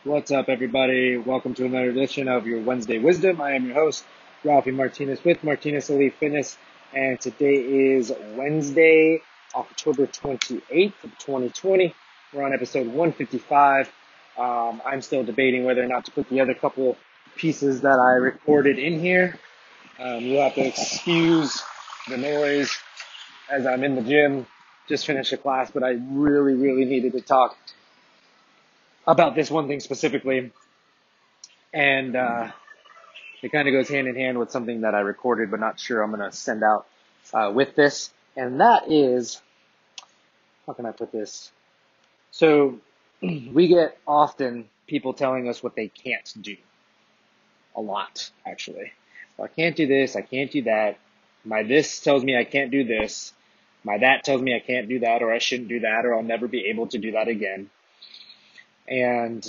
What's up, everybody? Welcome to another edition of your Wednesday Wisdom. I am your host, Ralphie Martinez with Martinez Elite Fitness, and today is Wednesday, October 28th of 2020. We're on episode 155. I'm still debating whether or not to put the other couple pieces that I recorded in here. You'll have to excuse the noise as I'm in the gym, just finished a class, but I really needed to talk about this one thing specifically. And it kind of goes hand in hand with something that I recorded, but not sure I'm going to send out with this. And that is, how can I put this? So we get often people telling us what they can't do. A lot, actually. Well, I can't do this. I can't do that. My this tells me I can't do this. My that tells me I can't do that, or I shouldn't do that, or I'll never be able to do that again. And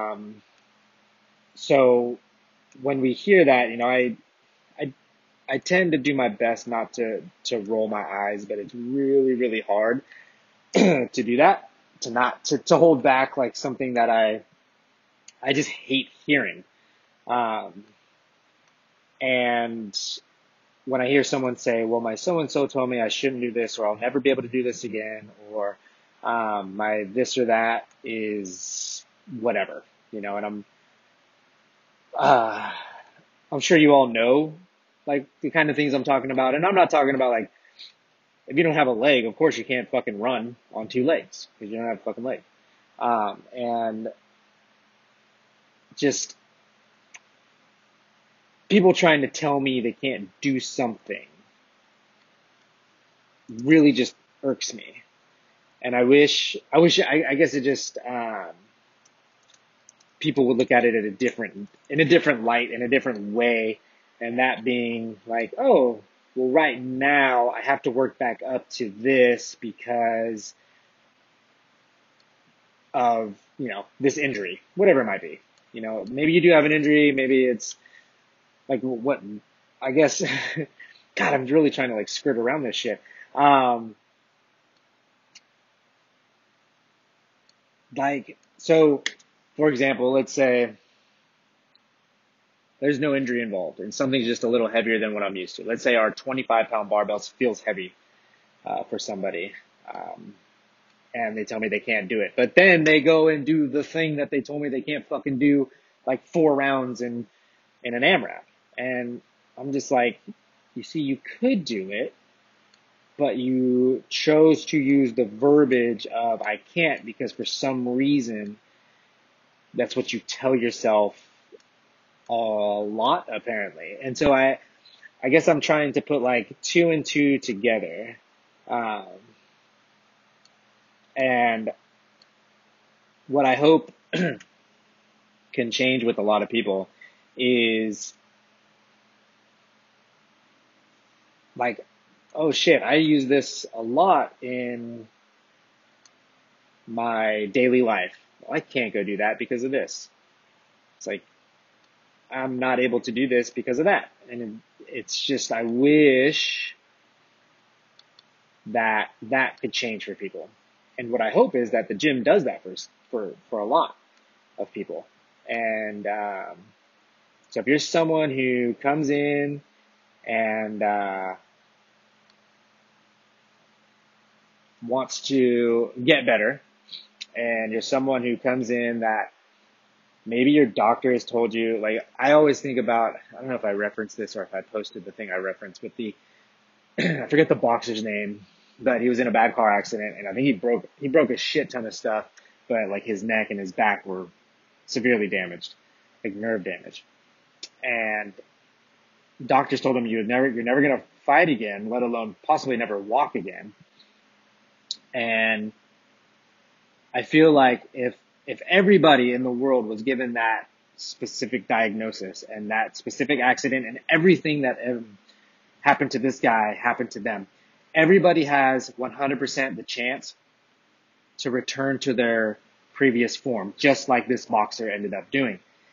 so when we hear that, I tend to do my best not to roll my eyes, but it's really hard to do that, to hold back like something that I just hate hearing. And when I hear someone say, well, my so-and-so told me I shouldn't do this, or I'll never be able to do this again, or my this or that is whatever, and I'm sure you all know like the kind of things I'm talking about. And I'm not talking about like, if you don't have a leg, of course you can't fucking run on two legs because you don't have a fucking leg. And just people trying to tell me they can't do something really just irks me. And I guess it just, people would look at it in a different light, in a different way. And that being like, oh, well, right now I have to work back up to this because of, this injury, whatever it might be. Maybe you do have an injury. Maybe it's like what, I guess, God, I'm really trying to like skirt around this shit. So for example, let's say there's no injury involved and something's just a little heavier than what I'm used to. Let's say our 25-pound barbell feels heavy for somebody, and they tell me they can't do it. But then they go and do the thing that they told me they can't fucking do, like 4 rounds in an AMRAP. And I'm just like, you see, you could do it, but you chose to use the verbiage of I can't because for some reason that's what you tell yourself a lot, apparently. And so I guess I'm trying to put like 2 and 2 together. And what I hope can change with a lot of people is like, oh shit, I use this a lot in my daily life. Well, I can't go do that because of this. It's like, I'm not able to do this because of that. And it's just, I wish that could change for people. And what I hope is that the gym does that for a lot of people. And so if you're someone who comes in and wants to get better, and you're someone who comes in that maybe your doctor has told you, like I always think about, I don't know if I referenced this or if I posted the thing I referenced, but I forget the boxer's name, but he was in a bad car accident, and I think he broke a shit ton of stuff, but like his neck and his back were severely damaged, like nerve damage. And doctors told him you're never going to fight again, let alone possibly never walk again. And I feel like if everybody in the world was given that specific diagnosis and that specific accident and everything that happened to this guy happened to them, everybody has 100% the chance to return to their previous form, just like this boxer ended up doing.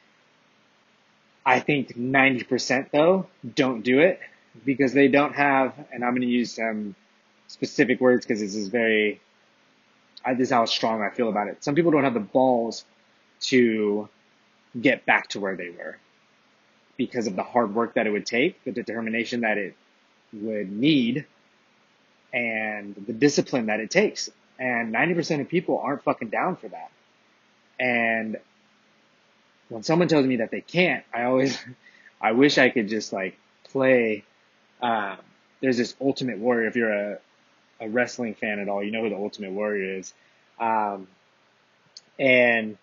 I think 90% though don't do it because they don't have, and I'm going to use some specific words because this is how strong I feel about it. Some people don't have the balls to get back to where they were because of the hard work that it would take, the determination that it would need, and the discipline that it takes. And 90% of people aren't fucking down for that. And when someone tells me that they can't, I wish I could just like play, there's this Ultimate Warrior. If you're a wrestling fan at all, you know who the Ultimate Warrior is. And,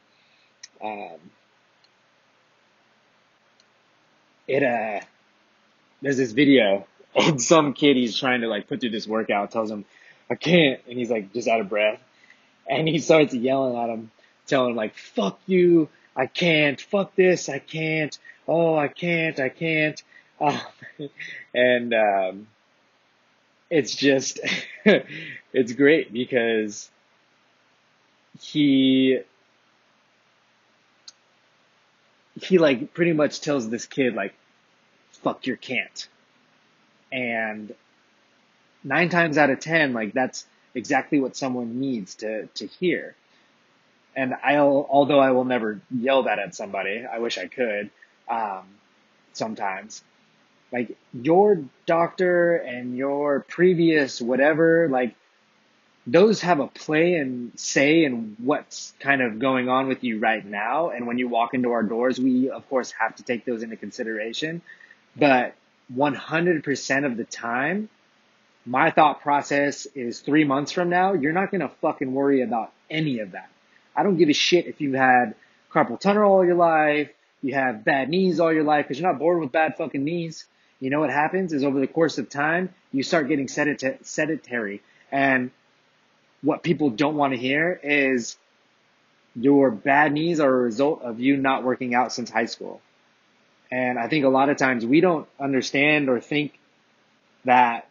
there's this video and some kid, he's trying to like put through this workout, tells him, I can't. And he's like just out of breath. And he starts yelling at him, telling him like, fuck you. I can't. Fuck this. I can't. Oh, I can't. And, it's just, it's great because he like pretty much tells this kid like, fuck your can't. And 9 times out of 10, like that's exactly what someone needs to hear. And although I will never yell that at somebody, I wish I could, sometimes, like your doctor and your previous whatever, like those have a play and say in what's kind of going on with you right now. And when you walk into our doors, we of course have to take those into consideration. But 100% of the time, my thought process is 3 months from now, you're not going to fucking worry about any of that. I don't give a shit if you've had carpal tunnel all your life, you have bad knees all your life, because you're not born with bad fucking knees. You know what happens is over the course of time, you start getting sedentary. And what people don't want to hear is your bad knees are a result of you not working out since high school. And I think a lot of times we don't understand or think that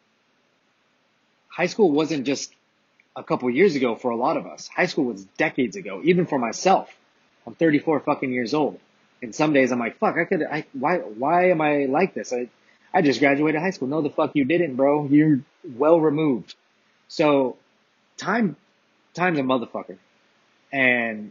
high school wasn't just a couple years ago for a lot of us. High school was decades ago, even for myself. I'm 34 fucking years old. And some days I'm like, fuck, why am I like this? I just graduated high school. No, the fuck you didn't, bro. You're well removed. So time's a motherfucker. And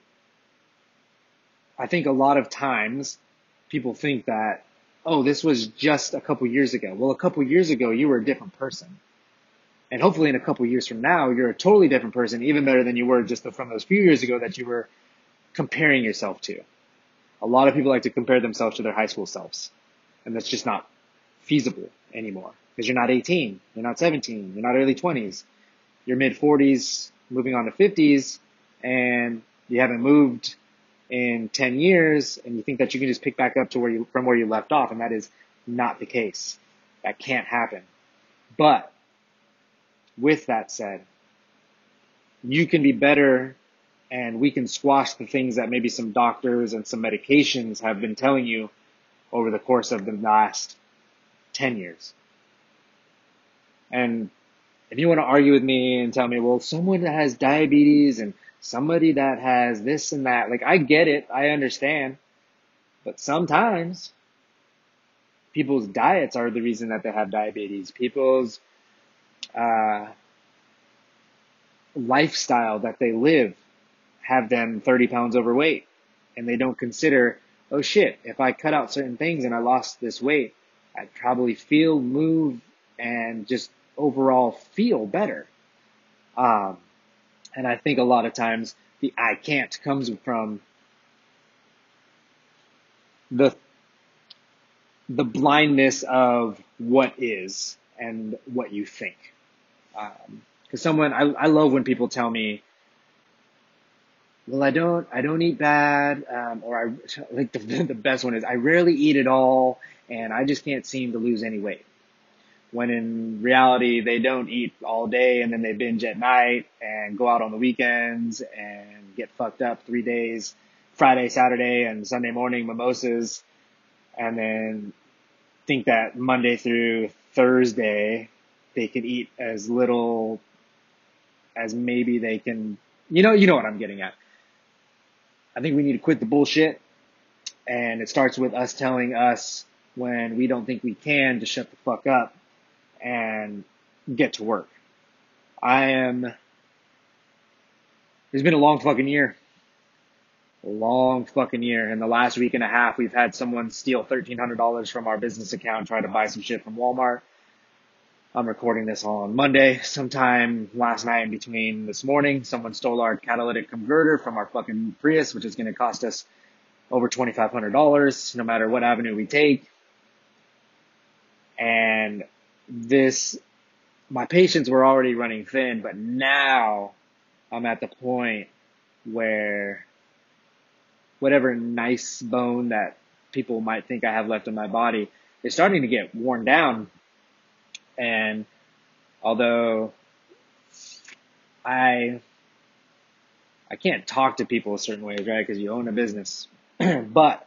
I think a lot of times people think that, oh, this was just a couple years ago. Well, a couple years ago, you were a different person. And hopefully in a couple years from now, you're a totally different person, even better than you were just from those few years ago that you were comparing yourself to. A lot of people like to compare themselves to their high school selves. And that's just not feasible anymore. Because you're not 18, you're not 17, you're not early 20s. You're mid 40s, moving on to 50s, and you haven't moved in 10 years, and you think that you can just pick back up to from where you left off, and that is not the case. That can't happen. But with that said, you can be better, and we can squash the things that maybe some doctors and some medications have been telling you over the course of the last 10 years. And if you want to argue with me and tell me, well, someone that has diabetes and somebody that has this and that, like I get it, I understand. But sometimes people's diets are the reason that they have diabetes. People's lifestyle that they live have them 30 pounds overweight. And they don't consider, oh shit, if I cut out certain things and I lost this weight, I'd probably feel, move, and just overall feel better. And I think a lot of times the I can't comes from the blindness of what is and what you think. Cause I love when people tell me, well, I don't eat bad, or like the best one is I rarely eat at all and I just can't seem to lose any weight. When in reality, they don't eat all day and then they binge at night and go out on the weekends and get fucked up 3 days, Friday, Saturday, and Sunday morning mimosas, and then think that Monday through Thursday they can eat as little as maybe they can, you know what I'm getting at. I think we need to quit the bullshit, and it starts with us telling us when we don't think we can to shut the fuck up and get to work. There's been a long fucking year. long fucking year. In the last week and a half, we've had someone steal $1,300 from our business account, try to buy some shit from Walmart. I'm recording this on Monday. Sometime last night in between this morning, someone stole our catalytic converter from our fucking Prius, which is going to cost us over $2,500 no matter what avenue we take. And my patience were already running thin, but now I'm at the point where whatever nice bone that people might think I have left in my body is starting to get worn down. And although I can't talk to people a certain way, right? Because you own a business. But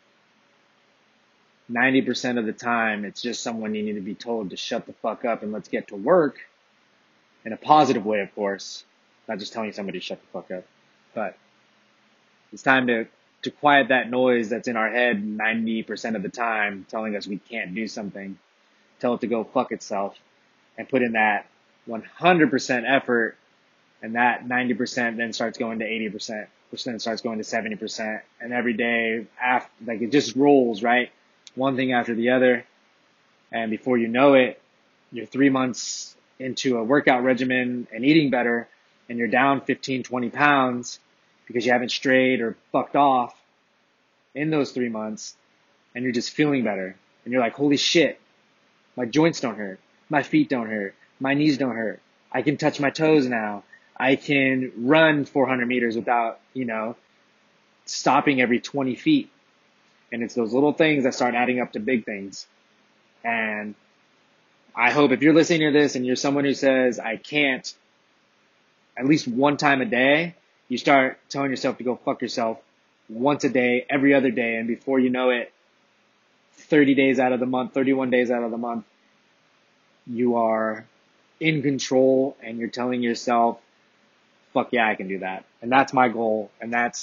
90% of the time, it's just someone you need to be told to shut the fuck up and let's get to work. In a positive way, of course. Not just telling somebody to shut the fuck up. But it's time to quiet that noise that's in our head 90% of the time, telling us we can't do something. Tell it to go fuck itself. And put in that 100% effort. And that 90% then starts going to 80%. Which then starts going to 70%. And every day, it just rolls, right? One thing after the other. And before you know it, you're 3 months into a workout regimen and eating better, and you're down 15, 20 pounds because you haven't strayed or fucked off in those 3 months, and you're just feeling better. And you're like, holy shit, my joints don't hurt. My feet don't hurt. My knees don't hurt. I can touch my toes now. I can run 400 meters without, stopping every 20 feet. And it's those little things that start adding up to big things. And I hope if you're listening to this and you're someone who says, I can't, at least one time a day, you start telling yourself to go fuck yourself once a day, every other day. And before you know it, 30 days out of the month, 31 days out of the month, you are in control and you're telling yourself, fuck yeah, I can do that. And that's my goal. And that's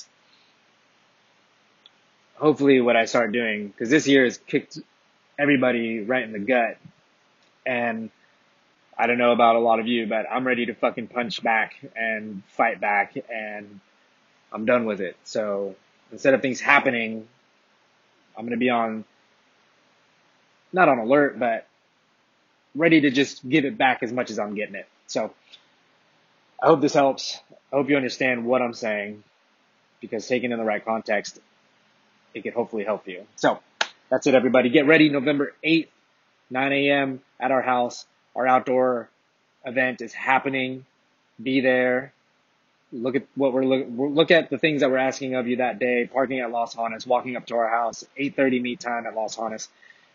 hopefully what I start doing, because this year has kicked everybody right in the gut. And I don't know about a lot of you, but I'm ready to fucking punch back and fight back, and I'm done with it. So instead of things happening, I'm going to be not on alert, but ready to just give it back as much as I'm getting it. So I hope this helps. I hope you understand what I'm saying, because taken in the right context, it could hopefully help you. So that's it, everybody. Get ready. November 8th, 9 a.m. at our house. Our outdoor event is happening. Be there. Look at what look at the things that we're asking of you that day. Parking at Los Hanas, walking up to our house, 8:30 meet time at Los Hanas.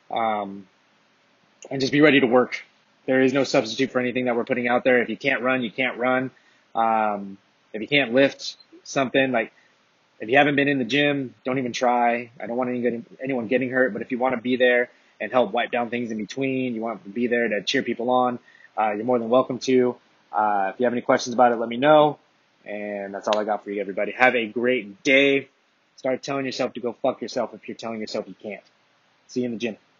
And just be ready to work. There is no substitute for anything that we're putting out there. If you can't run, you can't run. If you can't lift something, like if you haven't been in the gym, don't even try. I don't want anyone getting hurt, but if you want to be there and help wipe down things in between, you want to be there to cheer people on, you're more than welcome to. If you have any questions about it, let me know. And that's all I got for you, everybody. Have a great day. Start telling yourself to go fuck yourself if you're telling yourself you can't. See you in the gym.